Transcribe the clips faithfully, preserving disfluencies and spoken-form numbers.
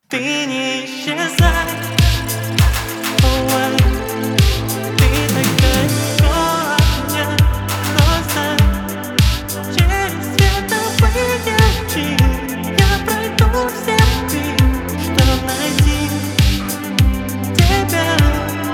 Ты не исчезай, ой, ты так далеко от меня, но знай, через световые лучи я пройду все пути, чтоб найти тебя.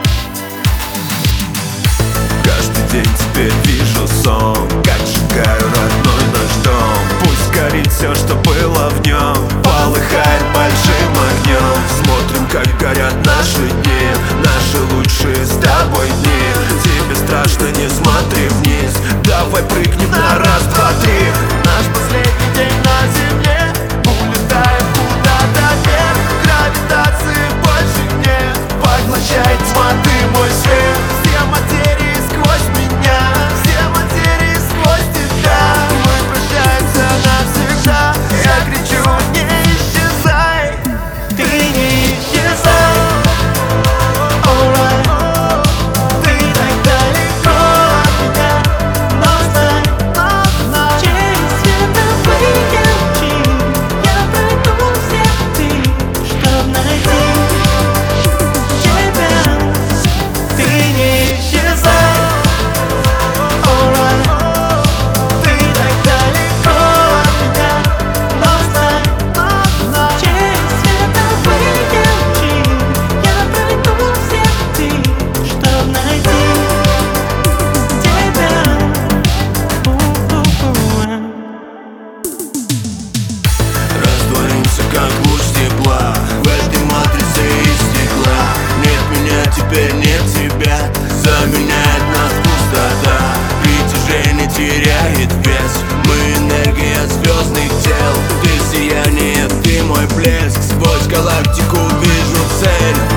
Каждый день теперь вижу сон, как сжигаю родной наш дом. Пусть горит все, что было в нем, полыхает большим огнем. Смотрим, как горят наши дни, наши лучшие с тобой дни. Тебе страшно, не смотри вниз, давай прыгнем на раз, два, три. Наш последний день на земле, улетаем куда-то вверх. Гравитации больше нет, поглощает тьма, ты мой свет. Все материи сквозь меня, все материи сквозь тебя. Мы прощаемся навсегда, я кричу: не исчезай. Ты не исчезай, alright. Ты так далеко от меня, но знай, через световые лучи я пройду все пути, чтоб найти тебя. Ты не исчезай, alright. Ты так далеко от меня, но знай, через световые лучи я пройду все пути, чтоб найти тебя. У-у-у. Растворимся, как луч тепла в этой матрице из стекла. Нет меня, теперь нет тебя, заменяет нас пустота. Притяжение теряет вес, мы энергия звездных тел. Ты сияние, ты мой блеск, сквозь галактику вижу цель.